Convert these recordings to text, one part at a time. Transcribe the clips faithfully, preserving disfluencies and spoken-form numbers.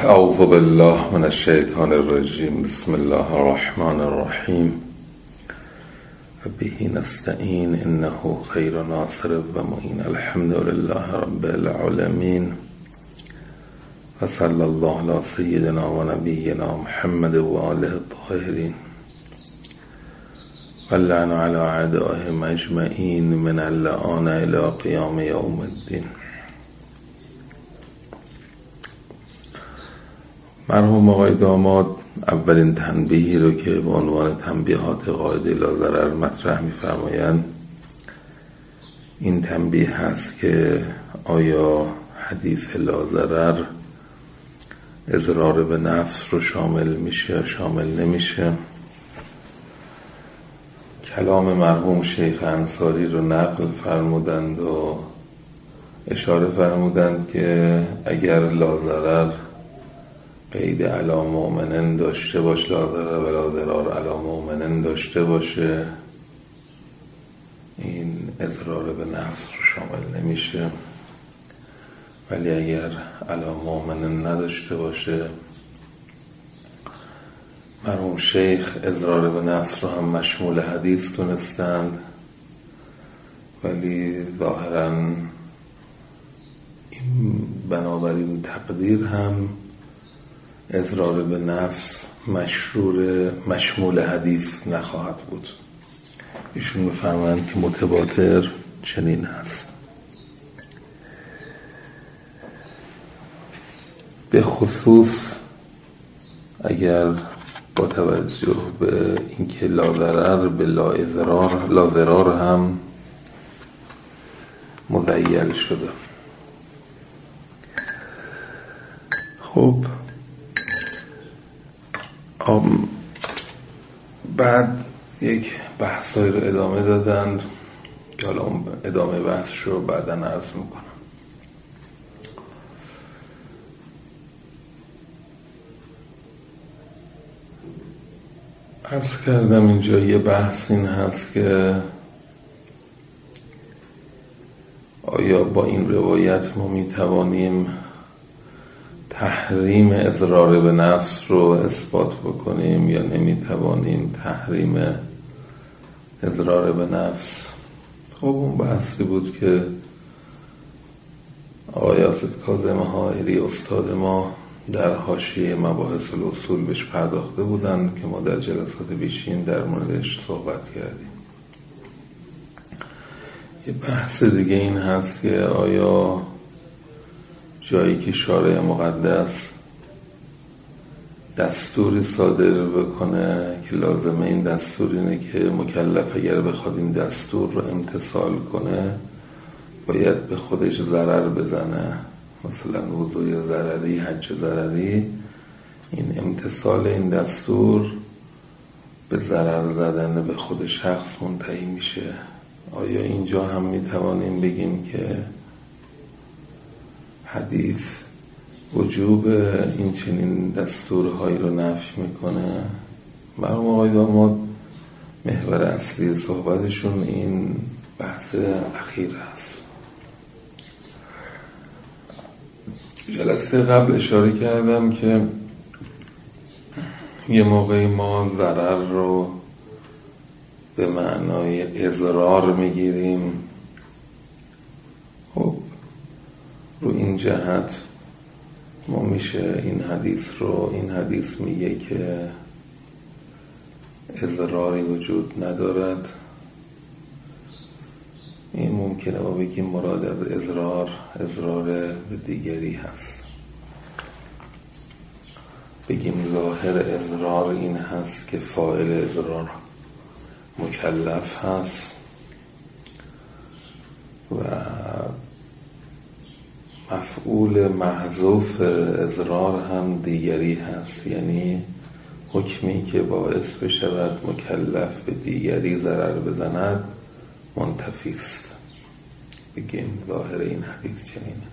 اعوذ بالله من الشیطان الرجیم. بسم الله الرحمن الرحیم. به نستعین انه خیر ناصر و معین. الحمد لله رب العالمین و صلی الله علی سیدنا و نبینا محمد و آله الطاهرین و لعن علی اعدائهم اجمعین من اللعان الی قیام یوم الدین. مرحوم آقای داماد اولین تنبیهی رو که به عنوان تنبیهات قاعده لاضرر مطرح می‌فرمایند این تنبیه هست که آیا حدیث لاضرر اضرار به نفس رو شامل میشه یا شامل نمیشه. کلام مرحوم شیخ انصاری رو نقل فرمودند و اشاره فرمودند که اگر لاضرر قید علی مؤمنن داشته باش، لا ضرر ولا ضرار علی مؤمنن داشته باشه، این اضرار به نفس رو شامل نمیشه. ولی اگر علی مؤمنن نداشته باشه، مرحوم شیخ اضرار به نفس رو هم مشمول حدیث دونستند، ولی ظاهراً این بنابراین تقدیر هم اضرار به نفس مشرور مشمول حدیث نخواهد بود. ایشون می‌فرمایند که متواتر چنین هست. به خصوص اگر با توجه به اینکه لا ضرر به لا اضرار لا ضرار هم مذیل شده. خب بعد یک بحثایی رو ادامه دادند که حالا اون ادامه بحث رو بعداً عرض میکنم. عرض کردم اینجا یه بحث این هست که آیا با این روایت ما میتوانیم تحریم اضرار به نفس رو اثبات بکنیم یا نمیتوانیم تحریم اضرار به نفس. خب اون بحثی بود که آقای اسد کاظم حائری استاد ما در حاشیه مباحث الاصول بهش پرداخته بودند که ما در جلسات پیشین در موردش صحبت کردیم. یه بحث دیگه این هست که آیا جایی که شارع مقدس دستوری صادر بکنه که لازمه این دستور اینه که مکلف اگر بخواد این دستور رو امتثال کنه باید به خودش ضرر بزنه، مثلا وضوء ضرری، حج ضرری، این امتثال این دستور به ضرر زدن به خود شخص منتهی میشه. آیا اینجا هم میتوانیم بگیم که حدیث وجوب این چنین دستورهایی رو نفی میکنه؟ مرحوم آقای داماد محور اصلی صحبتشون این بحث اخیر هست. جلسه قبل اشاره کردم که یه موقعی ما ضرر رو به معنای اضرار میگیریم. خب رو این جهت ما میشه این حدیث رو این حدیث میگه که اضراری وجود ندارد. این ممکنه ما بگیم مراد از اضرار اضرار به دیگری هست. بگیم ظاهر اضرار این هست که فاعل اضرار مکلف هست و مفعول محذوف اضرار هم دیگری هست، یعنی حکمی که باعث بشود مکلف به دیگری ضرر بزند منتفی است. بگیم ظاهر این حدیث چنینه.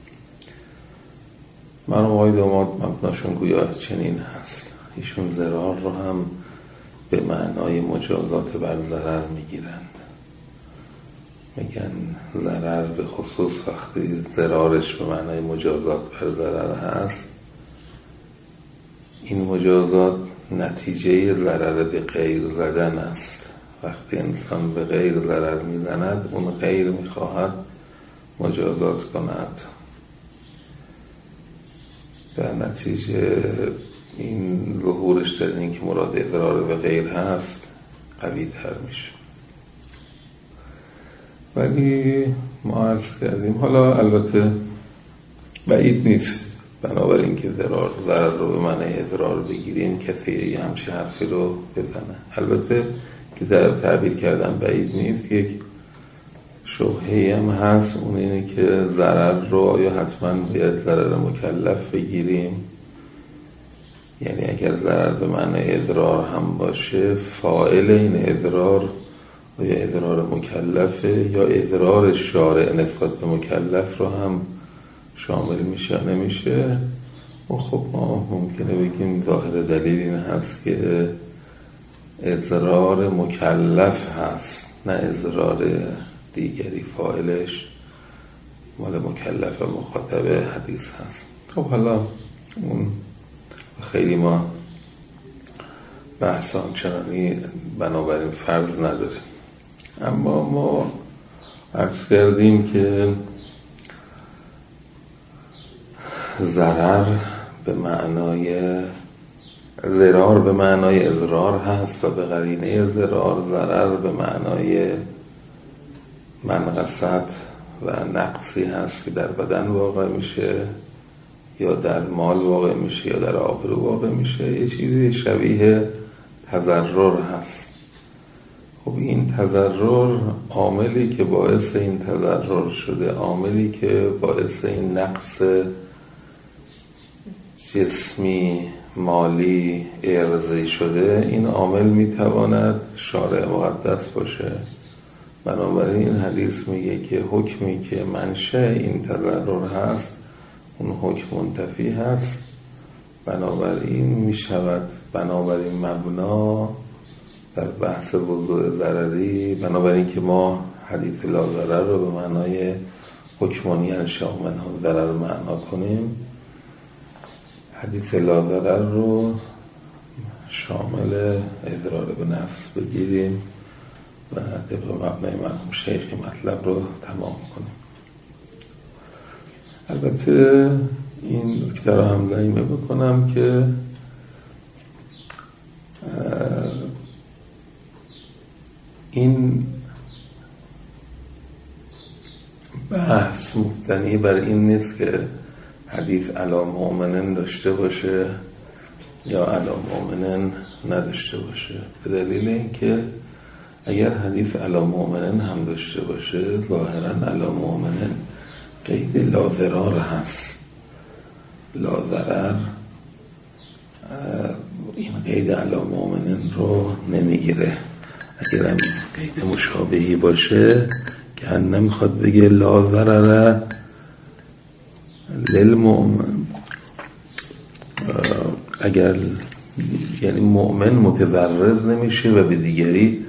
مرحوم آقای داماد مبناشون گویا چنین هست. ایشون ضرار رو هم به معنای مجازات بر ضرر میگیرند. میگن ضرر به خصوص وقتی ضرارش به معنای مجازات بر ضرر هست این مجازات نتیجه ضرر به غیر زدن است. وقتی انسان به غیر ضرر میزند، اون غیر میخواهد مجازات کند. در نتیجه این ظهورش در این که مراد اضرار به غیر هست قوی تر میشه. ولی ما عرض کردیم حالا البته بعید نیست بنابراین که ضرر ضرر رو به معنی اضرار بگیریم کسی همچه حرفی رو بزنه. البته که در تعبیر کردن بعید نیست. یک شبهه‌ای هم هست، اون اینه که ضرر رو آیا حتما باید ضرر مکلف بگیریم؟ یعنی اگر ضرر به معنی اضرار هم باشه، فاعل این اضرار آیا اضرار مکلفه یا اضرار شارع نسبت به مکلف رو هم شامل میشه نمیشه؟ و خب ما ممکنه بگیم ظاهر دلیل این هست که اضرار مکلف هست، نه اضرار دیگری فاعلش مال مکلف و مخاطب حدیث هست. خب حالا اون خیلی ما بحث آنچنانی بنابراین فرض نداریم، اما ما عرض کردیم که ضرر به معنای ضرار به معنای اضرار هست و به قرینه ضرار ضرر به معنای منقصت و نقصی هست که در بدن واقع میشه یا در مال واقع میشه یا در آبرو واقع میشه. یه چیزی شبیه تضرر هست. خب این تضرر عاملی که باعث این تضرر شده، عاملی که باعث این نقص جسمی مالی ارزی شده، این عامل میتواند شارع مقدس باشه. بنابراین این حدیث میگه که حکمی که منشأ این تضرر هست اون حکم منتفی هست، بنابراین میشود بنابراین مبنا در بحث وضوء ضرری، بنابراین که ما حدیث لا ضرر رو به معنای حکمانی انشاء منها ضرر معنا کنیم، حدیث لا ضرر رو شامل اضرار به نفس بگیریم و طبق مبنای مرحوم شیخی مطلب رو تمام کنیم. البته این نکته رو هم ضمیمه بکنم که این بحث مبتنی بر این نیست که حدیث علی مؤمنین داشته باشه یا علی مؤمنین نداشته باشه، به دلیل اینکه اگر حدیث علی مؤمنین هم داشته باشه ظاهرا علی مؤمنین قید لا ضرار هست. لا ضرر این قید علی مؤمنین رو نمیگیره. اگر هم قید مشابهی باشه که هم نمیخواد بگه لا ضرر للمؤمن، اگر یعنی مؤمن متضرر نمیشه و به دیگری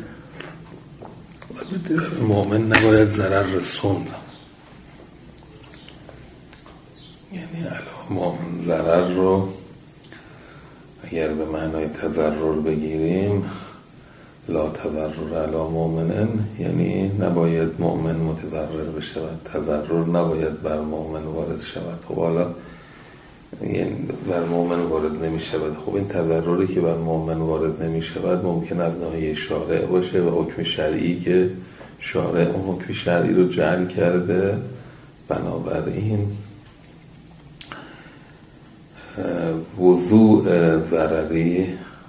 مؤمن نباید ضرر رسوند. یعنی علی مؤمن ضرر رو اگر به معنای تضرر بگیریم، لا تضرر علی مؤمنین، یعنی نباید مؤمن متضرر بشود، تضرر نباید بر مؤمن وارد شود. خب حالا یعنی بر مؤمن وارد نمی شود. خب این تضرری که بر مؤمن وارد نمی شود ممکن از ناحیه شارع باشه و حکم شرعی که شارع اون حکم شرعی رو جعل کرده، بنابراین وضوء ضرری،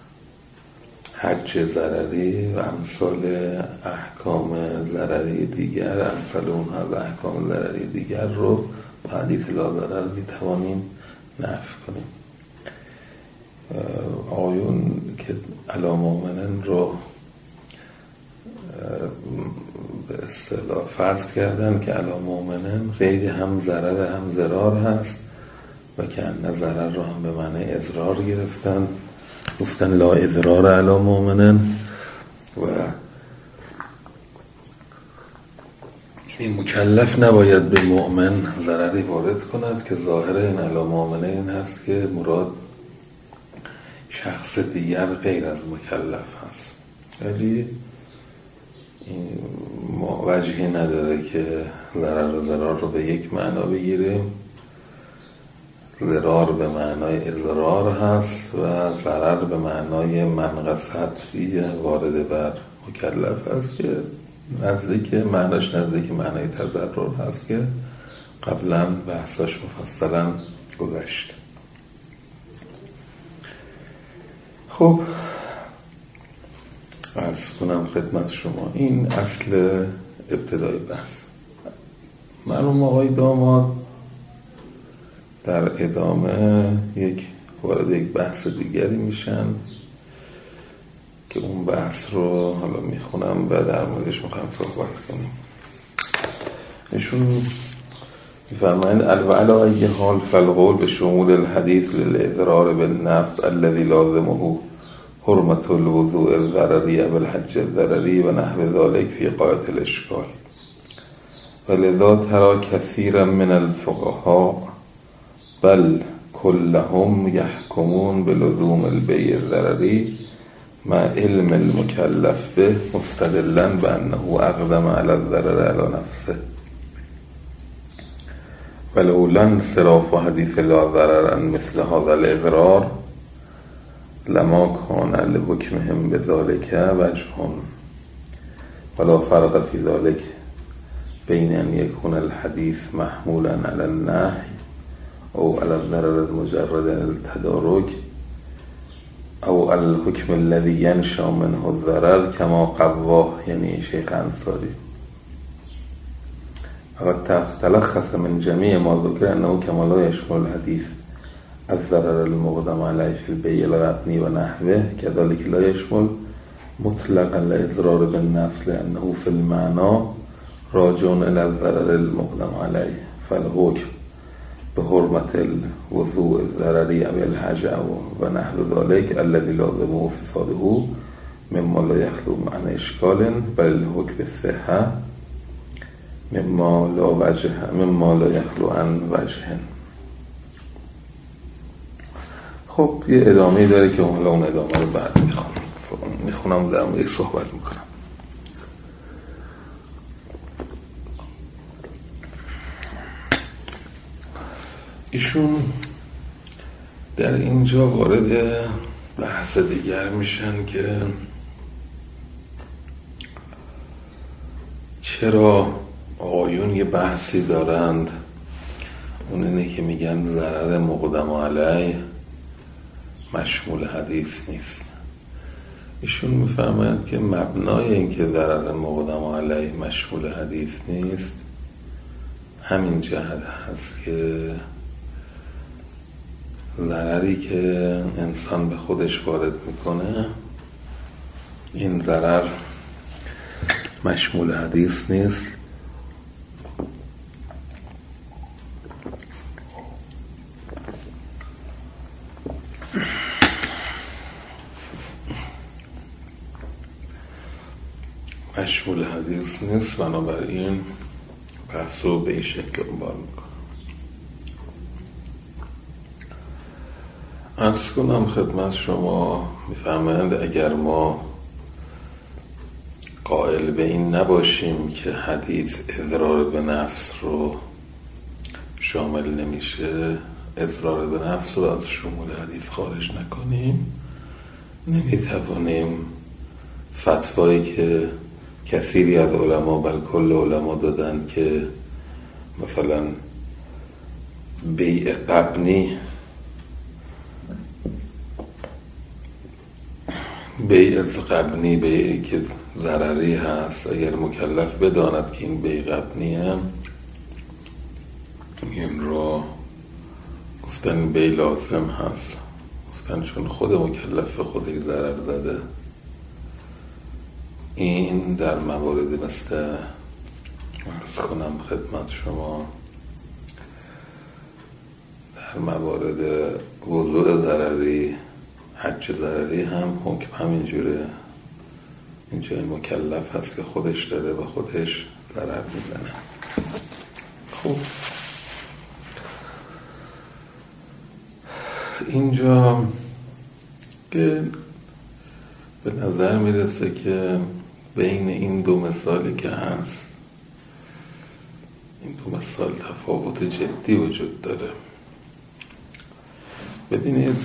حج ضرری و امثال احکام ضرری دیگر، امثال اون از احکام ضرری دیگر رو با حدیث لا ضرر میتوانیم نفی کنیم. آیون که علی مؤمنین رو به اصطلاح فرض کردن که علی مؤمنین قید هم ضرر هم ضرار هست و که ان ضرر رو هم به معنی اضرار گرفتن، گفتن لا اضرار علی مؤمنین و این مکلف نباید به مؤمن ضرری وارد کند که ظاهر این علی مؤمنین هست که مراد شخص دیگر غیر از مکلف هست، ولی این وجهی نداره که ضرر و ضرار رو به یک معنا بگیریم. ضرار به معنای اضرار هست و ضرر به معنای منقصتی وارد بر مکلف هست که نزدیک معناش نزدیک معنای تضرر هست که قبلا بحثاش مفصلا گذشت. خب عرض کنم خدمت شما این اصل ابتدای بحث. مرحوم آقای داماد در ادامه یک وارد یک بحث دیگری میشن که اون بحث رو حالا میخونم و در موردش میخوایم صحبت کنیم. ایشون میفرمایند وعلی ای حال فالقول به شمول الحدیث للاضرار بالنفس الذي لازمه حرمت الوضوء الضرری بالحج الضرری و نحو ذلك فی غایة الاشکال ولذا ترى كثيرا من الفقهاء بل كلهم يحكمون بلزوم البيع الضرری مع علم المكلف به مستدلا بأنه أقدم على الضرر على نفسه ولولا انصراف حديث لا ضرر عن مثل هذا الإضرار لما كان لحكمهم بذلك وجه ولا فرق في ذلك بين أن يكون الحديث محمولا على النهي أو على الضرر المجرد التدارك او الحکم الذي ينشأ منه الضرر كما قواه یعنی شیخ انصاری وقد تلخص من جميع ما ذكر انه كما لا يشمل الحديث الضرر المقدم عليه في البيع الغبني ونحوه كذلك لا يشمل مطلقا الاضرار بالنفس لانه في المعنى راجع الى الضرر المقدم عليه فالحكم بحرمة الوضوء الضرری او الحج و نحو ذلك الذي لازمه فساده مما لا يخلو معنى اشکال بل الحكم بالصحة مما لا وجه مما لا يخلو عن وجه. خب یه ادامه داره که حالا اون ادامه رو بعد میخونم میخونم و در موردش صحبت میکنم. ایشون در اینجا وارد بحث دیگر میشن که چرا آقایون یه بحثی دارند، اون اینه که میگن ضرر مقدم علیه مشمول حدیث نیست. ایشون میفهمند که مبنای این که ضرر مقدم علیه مشمول حدیث نیست همین جهت هست که ضرری که انسان به خودش وارد میکنه این ضرر مشمول حدیث نیست مشمول حدیث نیست بنابراین بحث رو به این شکل انبار میکنه. عرض کنم خدمت شما میفهمند اگر ما قائل به این نباشیم که حدیث اضرار به نفس رو شامل نمیشه، اضرار به نفس رو از شمول حدیث خارج نکنیم، نمیتوانیم فتوایی که کثیری از علما بل کل علما دادن که مثلا بیع قبنی بیع قبنی بیعی که ضرری هست اگر مکلف بداند که این بیع قبنیه این رو گفتن بیع لازم هست، گفتن چون خود مکلف خودی ضرر زده. این در موارد مثل عرض کنم خدمت شما در موارد وضوء ضرری حج ضرری هم حکم همینجوره، اینجا مکلف هست که خودش داره و خودش ضرر میزنه. خب اینجا که به نظر میرسه که بین این دو مثالی که هست، این دو مثال تفاوت جدی وجود داره. ببینید،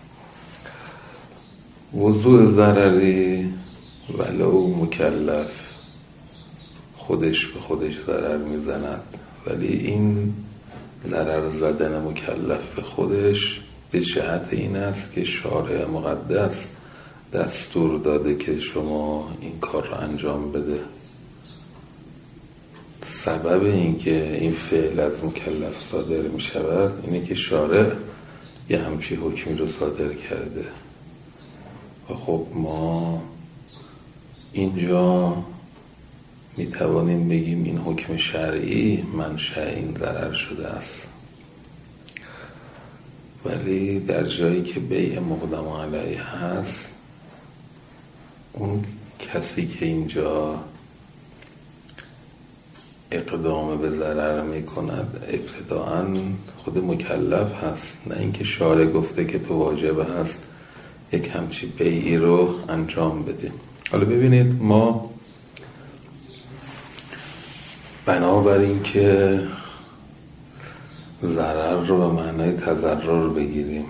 وضوع ضرری ولو مکلف خودش به خودش ضرر میزند، ولی این ضرر زدن مکلف به خودش به جهت این است که شارع مقدس دستور داده که شما این کار رو انجام بده. سبب این که این فعل از مکلف صادر می شود اینه که شارع یه همچی حکمی رو صادر کرده و خب ما اینجا می توانیم بگیم این حکم شرعی منشأ این ضرر شده است. ولی در جایی که بیع مقدم علیه هست، اون کسی که اینجا اقدام به ضرر می کند ابتداعاً خود مکلف هست، نه اینکه شارع گفته که تو واجب هست یک همچی بیعی رو انجام بدیم. حالا ببینید، ما بنابراین که ضرر رو به معنای تضرر بگیریم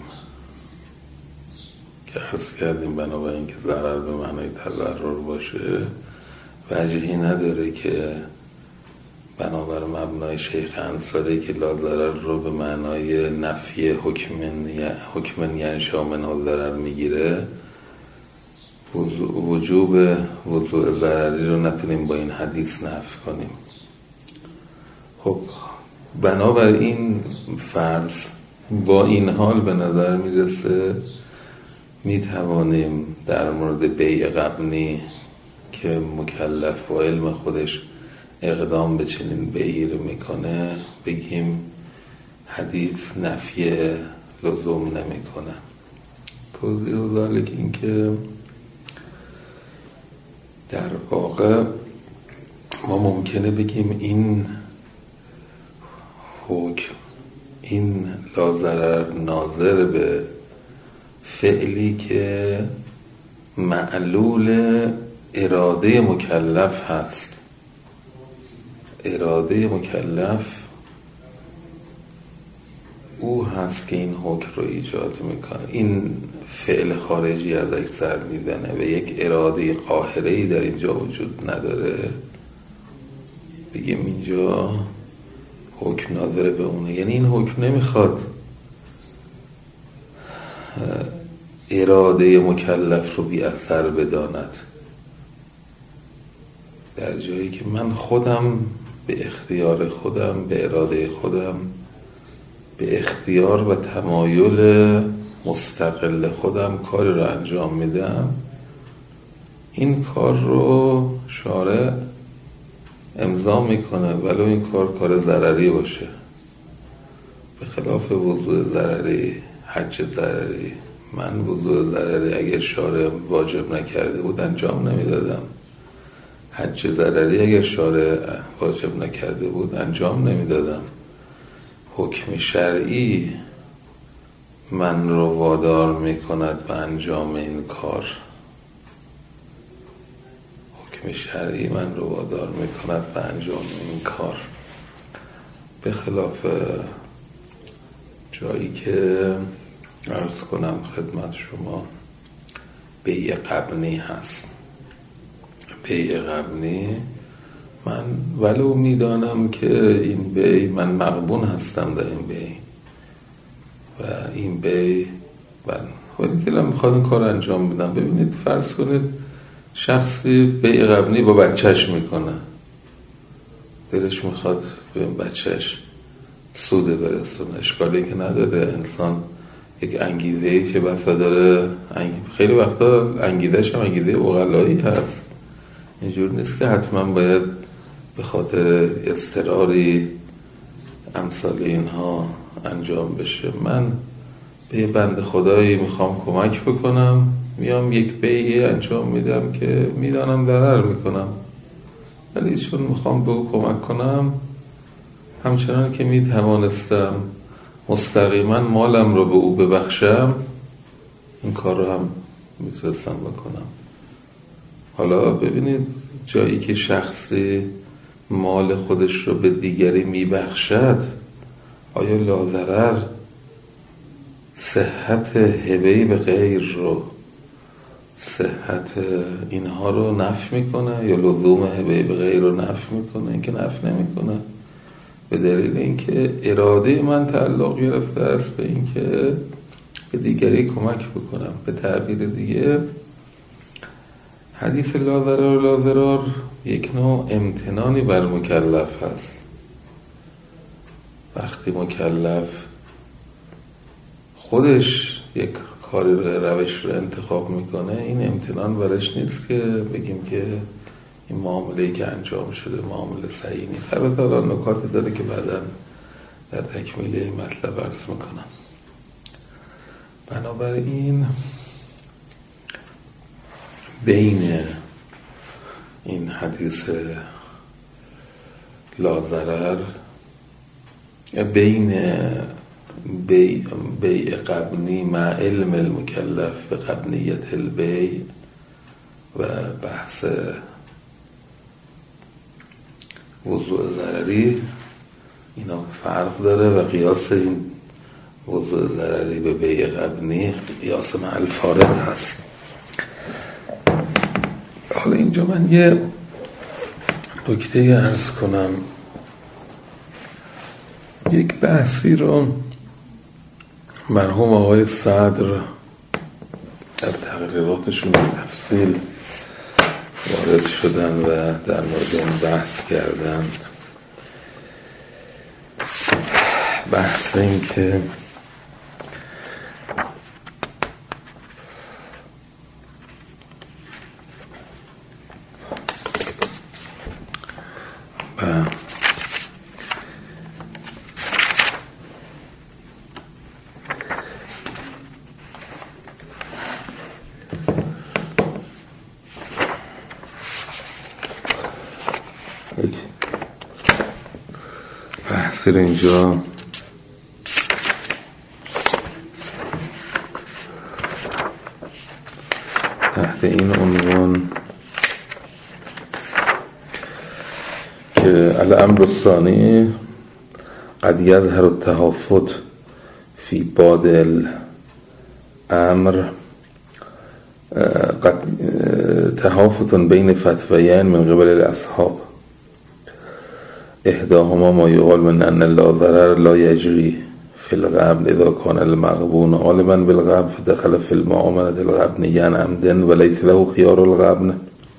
که عرض کردیم، بنابراین که ضرر به معنای تضرر باشه وجهی نداره که بنابر مبنای شیخ انصاری که لا ضرر رو به معنای نفی حکم حکم ینشا منه ضرر میگیره، وجوب وضوع ضرری رو نتونیم با این حدیث نفی کنیم. خب بنابر این فرض، با این حال به نظر میرسه میتوانیم در مورد بیع غبنی که مکلف و علم خودش اقدام به چنین بیعی رو میکنه بگیم حدیث نفی لزوم نمیکنه. توضیح و ذالک این که در واقع ما ممکنه بگیم این حکم، این لا ضرر ناظر به فعلی که معلول اراده مکلف هست. اراده مکلف او هست که این حکم رو ایجاد میکنه. این فعل خارجی ازش سر میزنه و یک اراده قاهره‌ای در اینجا وجود نداره. بگیم اینجا حکم ناظر به اونه، یعنی این حکم نمیخواد اراده مکلف رو بی اثر بداند، در جایی که من خودم به اختیار خودم، به اراده خودم، به اختیار و تمایل مستقل خودم کاری رو انجام میدم، این کار رو شارع امضا میکنه ولو این کار کار ضرری باشه. به خلاف وضوع ضرری، حج ضرری، من وضوع ضرری اگر شارع واجب نکرده بود انجام نمیدادم. حج ضرری اگر شارع واجب نکرده بود انجام نمیدادم. حکم شرعی من رو وادار میکند به انجام این کار. حکم شرعی من رو وادار میکند به انجام این کار، به خلاف جایی که عرض کنم خدمت شما بیع غبنی هست. بیع غبنی من ولو میدانم که این بیع من مغبون هستم در این بیع و این بیع من خودی که میخواد این کار انجام بدم. ببینید، فرض کنید شخصی بیع غبنی با بچهش میکنه، دلش میخواد به بچهش سود برسونه، اشکالی که نداره. انسان یک انگیزه‌ای که بسا داره، خیلی وقتا انگیزه‌ش هم انگیزه عقلایی هست، اینجور نیست که حتما باید به خاطر اضطراری امثال اینها انجام بشه. من به یه بنده خدایی میخوام کمک بکنم، میام یک بیعی انجام میدم که میدانم ضرر میکنم، ولی چون میخوام به او کمک کنم، همچنان که میتوانستم مستقیما مالم رو به او ببخشم، این کار رو هم میتونستم بکنم. حالا ببینید جایی که شخصی مال خودش رو به دیگری میبخشد، آیا لاضرر صحت هبه‌ای به غیر رو، صحت اینها رو نفی میکنه یا لزوم هبه‌ای به غیر رو نفی میکنه؟ اینکه نفی نمیکنه، به دلیل اینکه اراده من تعلق گرفته است به اینکه به دیگری کمک بکنم. به تعبیر دیگه حدیث لا ضرر لا ضرار یک نوع امتنانی بر مکلف هست. وقتی مکلف خودش یک کاری رو، روش رو انتخاب میکنه، این امتنان برش نیست که بگیم که این معامله‌ای که انجام شده معامله صحیح نیست. البته الان نکاتی داره که بعداً در تکمیل این مطلب عرض میکنم. بنابراین بین این حدیث لا ضرر، بین بیع بی قبنی مع علم المکلف به قبنیت البیع و بحث وضوع ضرری، اینا فرق داره و قیاس این وضوع ضرری به بیع قبنی قیاس مع الفارق هست. حالا اینجا من یه نکته عرض کنم. یک بحثی رو مرحوم آقای صدر در تقریراتشون به تفصیل وارد شدن و در مورد اون بحث کردن. بحث این که بحثی رو اینجا تحت این عنوان که الامر الثانی قد یظهر التهافت فی بعض الامر، قد تهافت بین فتویین من قبل الاصحاب، احداهما ما یقال من ان لا ضرر لا یجری فی الغبن اذا کان المغبون غالبا بالغبن فدخل فی المعامله الغبنیه عمدا ولیس له خیار الغبن،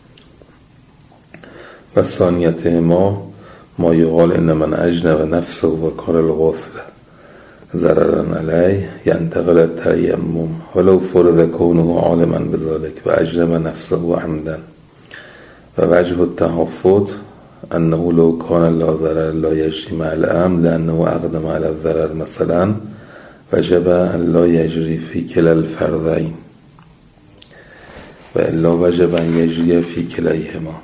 و ثانیتهما ما یقال ان من اجنب نفسه و کار الغسل ضررا علیه ینتقل التیمم ولو فرض کونه عالما بذلك و اجنب نفسه عمدا، و وجه التهافت انه لو کان لا ضرر لا یجری مع الامن لانه اقدم علی الضرر مثلا وجب ان لا یجری فی کلا الفرضین و الا وجب ان یجری فی کلیهما.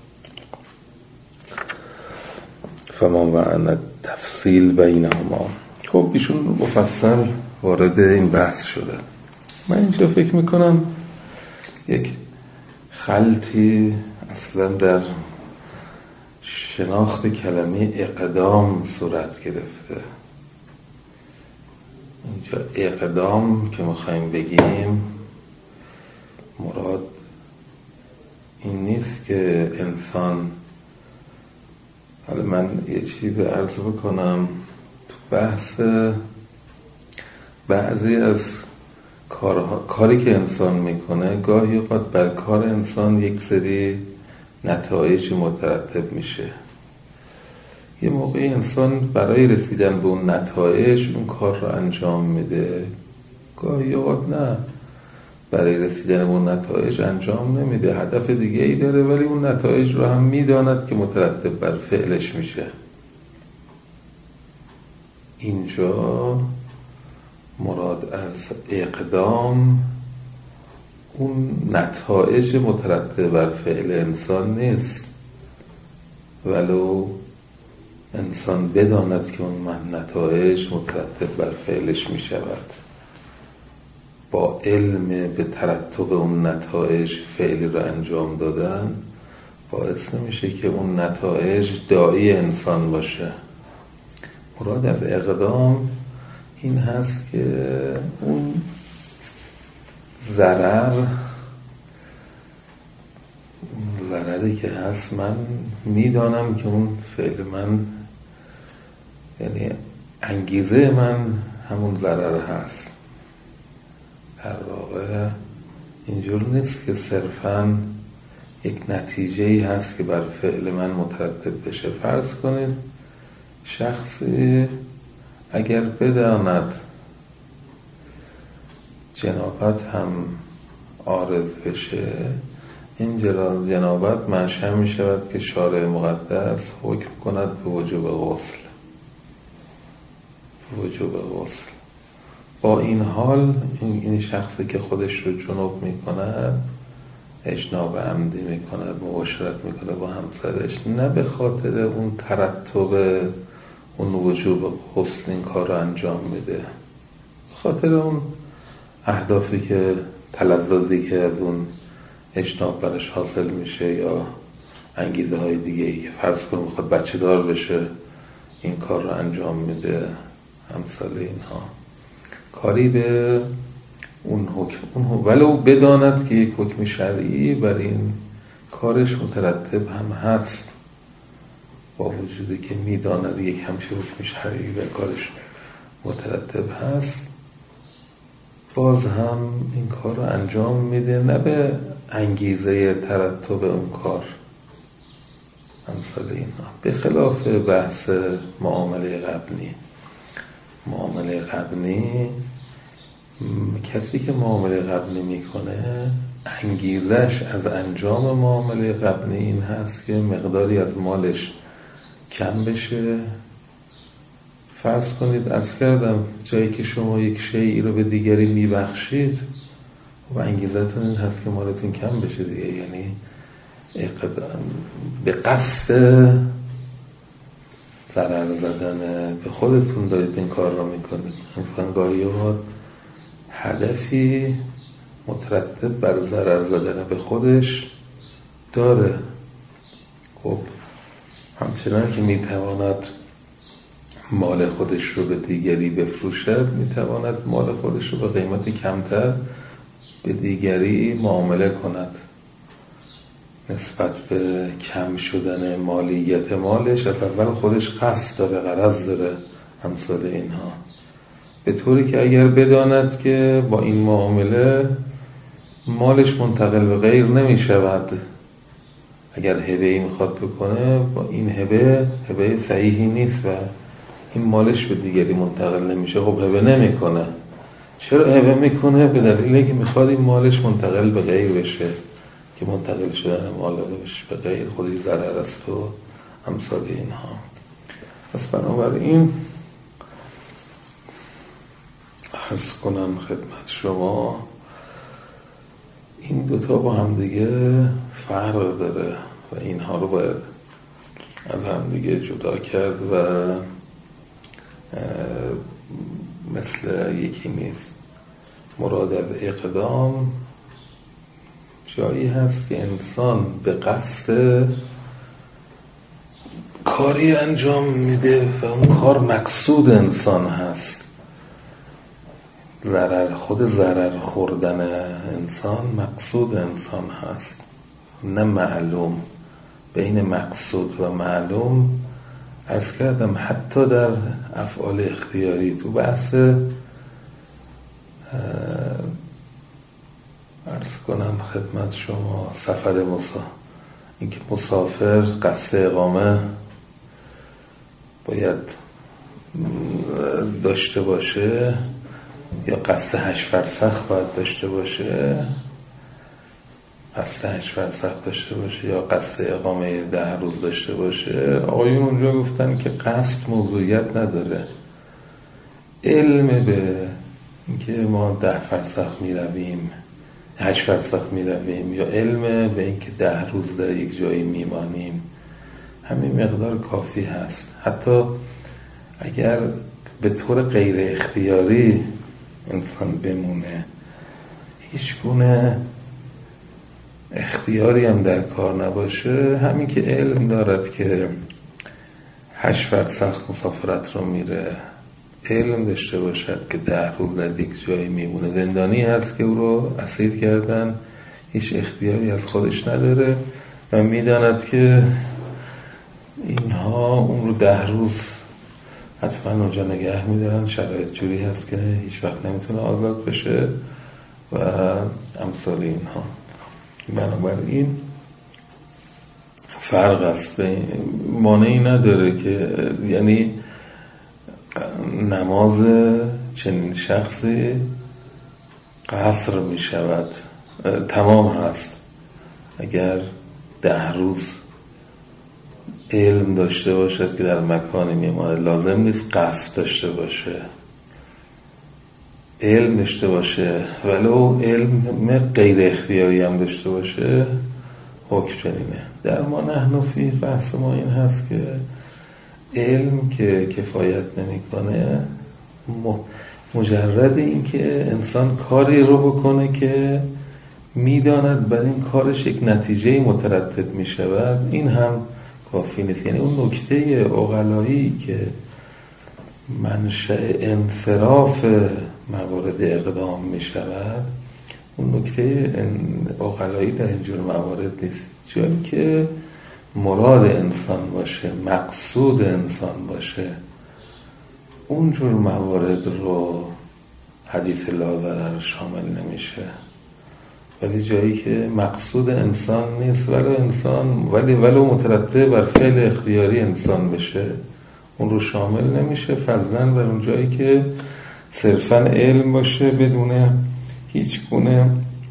فما معنی تفصیل بینهما. خب ایشون مفصل وارد این بحث شده. من اینجا فکر میکنم یک خلطی اصلا در شناخت کلمه اقدام صورت گرفته. اینجا اقدام که میخوایم بگیم مراد این نیست که انسان، حالا من یه چیز عرض بکنم، تو بحث بعضی از کارها، کاری که انسان میکنه گاهی اوقات بر کار انسان یک سری نتایج مترتب میشه. یه موقعی انسان برای رسیدن به اون نتایج اون کار رو انجام میده، گاهی اوقات نه، برای رسیدن به اون نتایج انجام نمیده، هدف دیگه ای داره ولی اون نتایج رو هم میداند که مترتب بر فعلش میشه. اینجا مراد از اقدام اون نتایج مترتب بر فعل انسان نیست، ولو انسان بداند که اون نتایج مترتب بر فعلش می شود. با علم به ترتب اون نتایج فعلی رو انجام دادن باعث نمیشه که اون نتایج داعی انسان باشه. مراد از اقدام این هست که اون ضرر ضرری که هست من میدانم که اون فعل من، یعنی انگیزه من همون ضرر هست. در واقع اینجور نیست که صرفاً یک نتیجه‌ای هست که بر فعل من مترتب بشه. فرض کنید شخصی اگر بداند جنابت هم عارض بشه، این جنابت منشأ می شود که شارع مقدس حکم کند به وجوب غسل به وجوب غسل. با این حال این شخصی که خودش رو جنوب می کند، اجناب عمدی می کند، مباشرت می کند با همسرش، نه به خاطر اون ترتب اون وجوب غسل این کار رو انجام میده، به خاطر اون اهدافی که تلذذی که از اون اجناب برش حاصل میشه یا انگیزه های دیگه ای که فرض کنم میخواد بچه دار بشه این کار رو انجام میده، همسال اینها کاری به اون حکم اون حکم ولو بداند که یک حکم شرعی بر این کارش مترتب هم هست، با وجودی که میداند یک همچه حکم شرعی بر کارش مترتب هست، باز هم این کار رو انجام میده نه به انگیزه ترتب اون کار. امثال اینا به خلاف بحث معامله قبلی. معامله قبلی کسی که معامله قبلی میکنه انگیزش از انجام معامله قبلی این هست که مقداری از مالش کم بشه. فرض کنید عرض کردم جایی که شما یک شیئی رو به دیگری میبخشید و انگیزتون این هست که مالتون کم بشه دیگه، یعنی به قصد ضرر زدن به خودتون دارید این کار رو میکنید. مثلا گاهی اوقات هدفی مترتب بر ضرر زدن به خودش داره. خب همچنان که میتواند مال خودش رو به دیگری بفروشد، میتواند مال خودش رو به قیمتی کمتر به دیگری معامله کند. نسبت به کم شدن مالیت مالش از اول خودش قصد داره، غرض داره، امثال اینها، به طوری که اگر بداند که با این معامله مالش منتقل به غیر نمی شود، اگر هبه‌ای میخواد بکنه با این هبه هبه صحیحی نیست و این مالش به دیگری منتقل نمیشه، خب هبه نمیکنه. چرا هبه میکنه؟ به دلیل اینکه میخواد این مالش منتقل به غیر بشه، که منتقل شدن مالش به غیر خودی ضرر است و امثال اینها. پس بنابراین عرض کنم خدمت شما این دوتا با هم دیگه فرق داره و اینها رو باید از هم دیگه جدا کرد و مثل یکی نیست. مراد از اقدام جایی هست که انسان به قصد کاری انجام میده و اون کار مقصود انسان هست. ضرر خود ضرر خوردن انسان مقصود انسان هست، نه معلوم. بین مقصود و معلوم عرض کردم حتی در افعال اختیاری تو بحث عرض کنم خدمت شما سفر مسافر، اینکه مسافر قصد اقامه باید داشته باشه یا قصد هشت فرسخ باید داشته باشه، قصد هشت فرسخ داشته باشه یا قصد اقامه ده روز داشته باشه. آقایون اونجا گفتن که قصد موضوعیت نداره. علم به اینکه ما ده فرسخ می رویم، هشت فرسخ می رویم، یا علم به اینکه ده روز در یک جایی می مانیم، همین مقدار کافی هست. حتی اگر به طور غیر اختیاری انسان بمونه هیچ گونه اختیاری هم در کار نباشه، همین که علم دارد که هشت وقت سخت مسافرت رو میره، علم داشته باشد که ده روز در یک جایی میمونه، زندانی هست که او رو اسیر کردن، هیچ اختیاری از خودش نداره و میداند که اینها اون رو ده روز حتما اونجا نگه میدارن، شرایط جوری هست که هیچ وقت نمیتونه آزاد بشه و امثال اینها. بنابراین فرق است، مانعی نداره که یعنی نماز چنین شخصی قصر می شود، تمام هست اگر ده روز علم داشته باشد که در مکانی میماند. لازم نیست قصد داشته باشه، علم داشته باشه، ولو علم غیر اختیاری هم داشته باشه حکم چنینه. در ما نحن فی بحث ما این هست که علم که کفایت نمیکنه، مجرد این که انسان کاری رو بکنه که میداند بر این کارش یک نتیجه مترتب میشود، این هم کافی نیست. یعنی اون نکته عقلایی که منشأ انصراف موارد اقدام میشود، اون نکته عقلایی در اینجور موارد نیست. جایی که مراد انسان باشه، مقصود انسان باشه، اونجور موارد رو حدیث لا ضرر شامل نمیشه. ولی جایی که مقصود انسان نیست ولو انسان ولی ولو مترتب بر فعل اختیاری انسان بشه، اون رو شامل نمیشه. فضلاً بر اون جایی که صرفاً علم باشه بدون هیچ گونه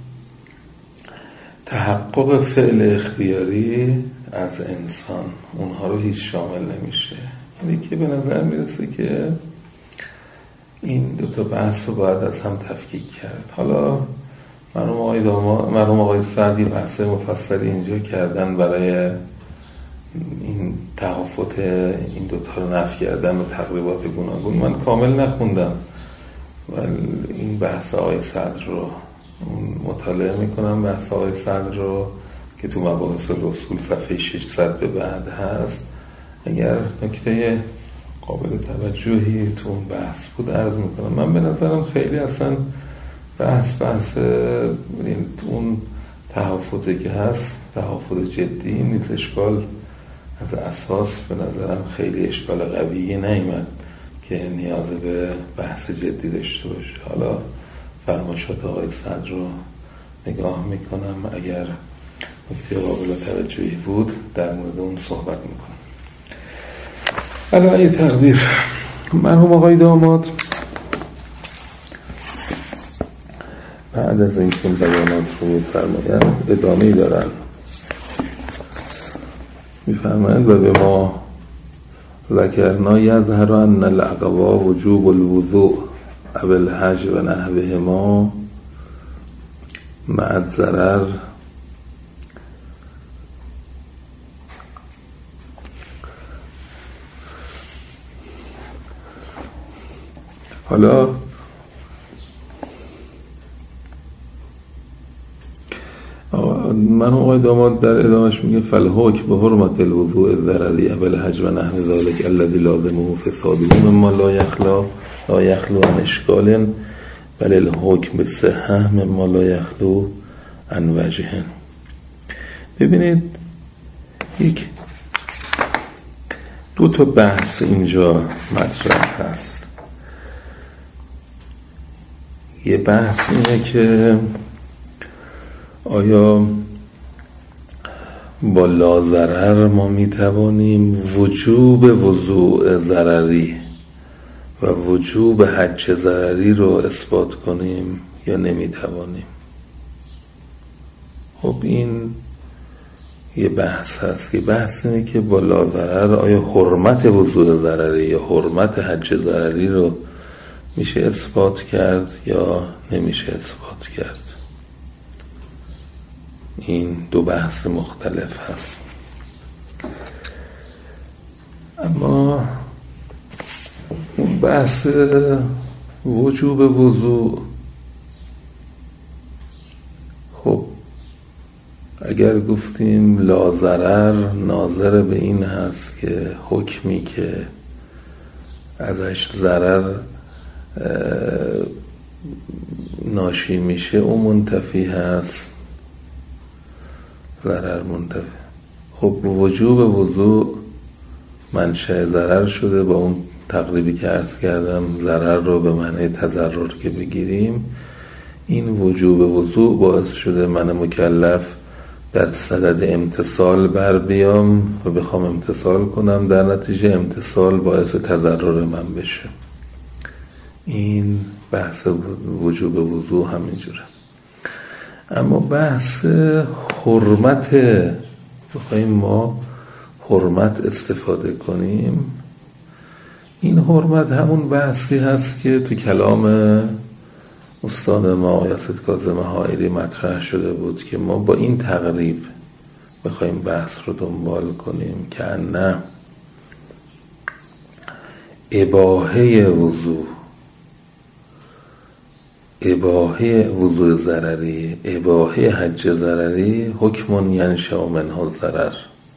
تحقق فعل اختیاری از انسان، اونها رو هیچ شامل نمیشه. یعنی که به نظر میرسه که این دو تا بحث رو باید از هم تفکیک کرد. حالا مرحوم آقای داماد، مرحوم آقای سعدی بحث مفصلی اینجا کردن برای این تحافت این دوتا رو نفی کردن و تقریبات گوناگون. من کامل نخوندم ولی این بحث آقای صدر رو مطالعه میکنم، بحث آقای صدر رو که تو مباحث الاصول صفحه ششصد به بعد هست. اگر نکته قابل توجهی تو اون بحث بود عرض میکنم. من به نظرم خیلی اصلا بحث بحث اون تحافظی که هست تحافظ جدی نیست، اشکال از اساس به نظرم خیلی اشکال قویی نیامد که نیاز به بحث جدی داشته باشه. حالا فرمایشات آقای صدر رو نگاه میکنم، اگر نکته قابل توجهی بود در مورد اون صحبت میکنم. علاوه تقدیر مرحوم آقای داماد بعد از این که بیانات رو میفرمایند ادامه‌ای دارن، میفرمایند و به ما ذکرنا یظهر ان الاقوا وجوب الوضوء او الحج و نحوهما مع الضرر حالا من آقای داماد در ادامهش میگه فالحکم به حرمت الوضوء الضرری او الحج و نحو ذلك الذي لازمه فساده مما لا یخلا لا یخلو عن اشکال بل الحکم به صحه مما لا یخلو عن وجه. ببینید یک دو تا بحث اینجا مطرح هست. یه بحث اینه که آیا با لا ضرر ما میتوانیم وجوب وضوء ضرری و وجوب حج ضرری رو اثبات کنیم یا نمیتوانیم؟ خب این یه بحث هست. یه بحث اینه که با لا ضرر آیا حرمت وضوء ضرری یا حرمت حج ضرری رو میشه اثبات کرد یا نمیشه اثبات کرد. این دو بحث مختلف هست. اما اون بحث وجوب وضوء اگر گفتیم لا ضرر ناظر به این هست که حکمی که ازش ضرر ناشی میشه اون منتفی هست، ضرر منتفی. خب وجوب وضوء منشأ ضرر شده، با اون تقریبی که عرض کردم ضرر رو به معنی تضرر که بگیریم، این وجوب وضوء باعث شده من مکلف در صدد امتثال بر بیام و بخوام امتثال کنم، در نتیجه امتثال باعث تضرر من بشه. این بحث وجوب وضوء همینجوره. اما بحث حرمت، بخوایم ما حرمت استفاده کنیم، این حرمت همون بحثی هست که تو کلام استاد ما آقای کاظم حائری مطرح شده بود که ما با این تقریب بخوایم بحث رو دنبال کنیم که نه اباحه وضوء اباحه وضوء ضرری، اباحه حج ضرری حکم ینشأ منه ضرر.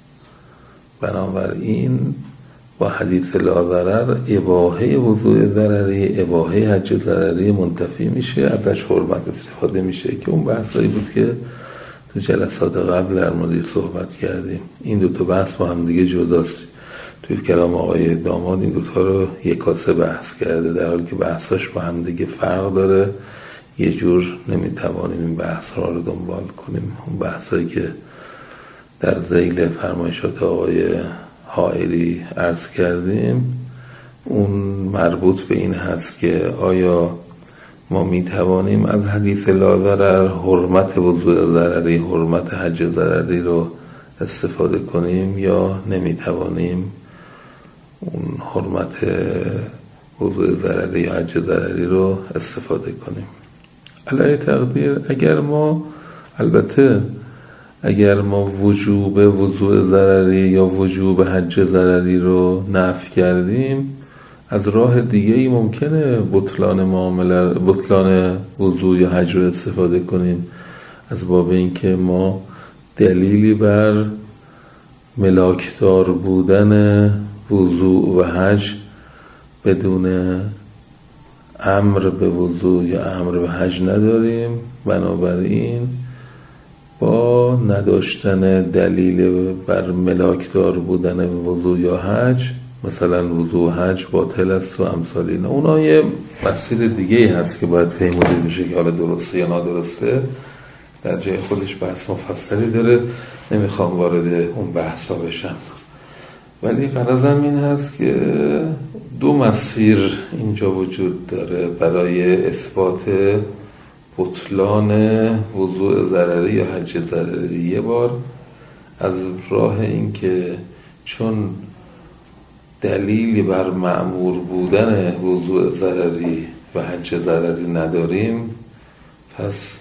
بنابراین با حدیث لا ضرر اباحه وضوء ضرری، اباحه حج ضرری منتفی میشه، ازش حرمت استفاده میشه که اون بحثایی بود که تو جلسات قبل در موردش صحبت کردیم. این دو تا بحث با هم دیگه جداست. توی کلام آقای داماد این دوتا رو یکاسه بحث کرده، در حالی که بحثاش با هم دیگه فرق داره. یه جور نمیتوانیم این بحث رو دنبال کنیم. اون بحثایی که در ذیل فرمایشات آقای حائری عرض کردیم اون مربوط به این هست که آیا ما میتوانیم از حدیث لا ضرر حرمت وضوء ضرری، حرمت حج ضرری رو استفاده کنیم یا نمیتوانیم اون حرمت وضوء ضرری یا حج ضرری رو استفاده کنیم. علی تقدیر اگر ما البته اگر ما وجوب وضوء ضرری یا وجوب حج ضرری رو نفی کردیم، از راه دیگه ای ممکنه بطلان معامله بطلان وضوء یا حج رو استفاده کنیم، از باب اینکه ما دلیلی بر ملاکدار بودن وضوء و حج بدون امر به وضوء یا امر به حج نداریم. بنابراین با نداشتن دلیل بر ملاکدار بودن وضوء یا حج، مثلا وضوء حج باطل است و امثال اینا، اونا یه مسیر دیگه هست که باید فهمیده بشه که حالا درسته یا نادرسته، در جای خودش بحث مفصلی داره، نمیخوام وارد اون بحثا بشم. ولی غرضم این هست که دو مسیر اینجا وجود داره برای اثبات بطلان وضوء ضرری یا حج ضرری. یه بار از راه این که چون دلیلی بر مأمور بودن وضوء ضرری و حج ضرری نداریم، پس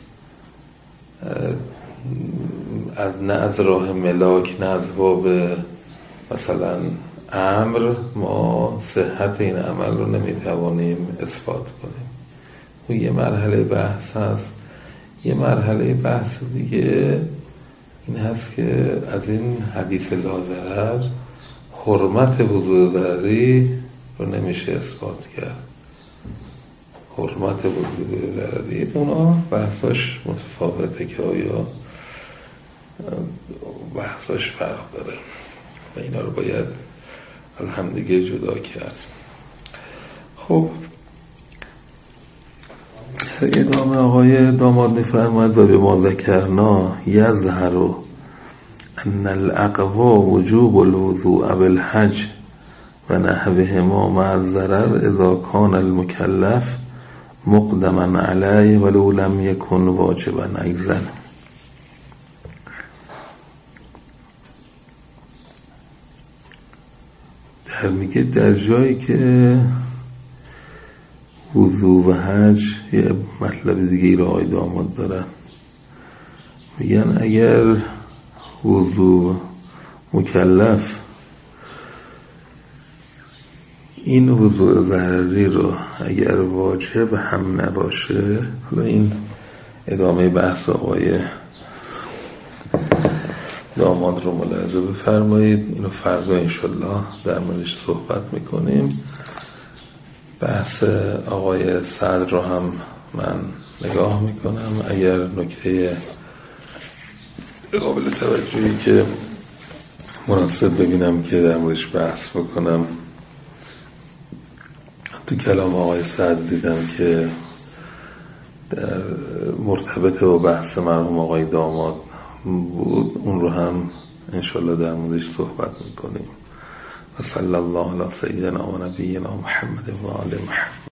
از نه از راه ملاک نه از باب مثلا امر ما صحت این عمل رو نمیتوانیم اثبات کنیم. اون یه مرحله بحث هست. یه مرحله بحث دیگه این هست که از این حدیث لا ضرر حرمت وضوء ضرری رو نمیشه اثبات کرد. حرمت وضوء ضرری اونا بحثاش متفاوته که آیا بحثاش فرق داره و اینا رو باید از همدیگه جدا کرد. خب ادامه آقای داماد می‌فرماید و به ما ذکرنا یظهر ان الاقوا وجوب الوضوء بالحج و نحوهما مع الضرر اذا كان المكلف مقدما علیه ولو لم یکن واجبا ایضا. در میگه در جایی که وضوء و حج یه مطلب دیگه ای رو آقای داماد دارن، میگن اگر وضوء مکلف این وضوء ضرری رو اگر واجب هم نباشه، حالا این ادامه بحث آقای داماد رو ملاحظه بفرمایید. اینو فردا انشالله در موردش صحبت میکنیم. بحث آقای سعد رو هم من نگاه میکنم. اگر نکته قابل توجهی که مناسب ببینم که در موردش بحث بکنم، تو کلام آقای سعد دیدم که در مرتبط با بحث مرحوم آقای داماد بود، اون رو هم انشالله در موردش صحبت میکنیم. و صلی الله علی سیدنا و نبینا محمد و آل محمد.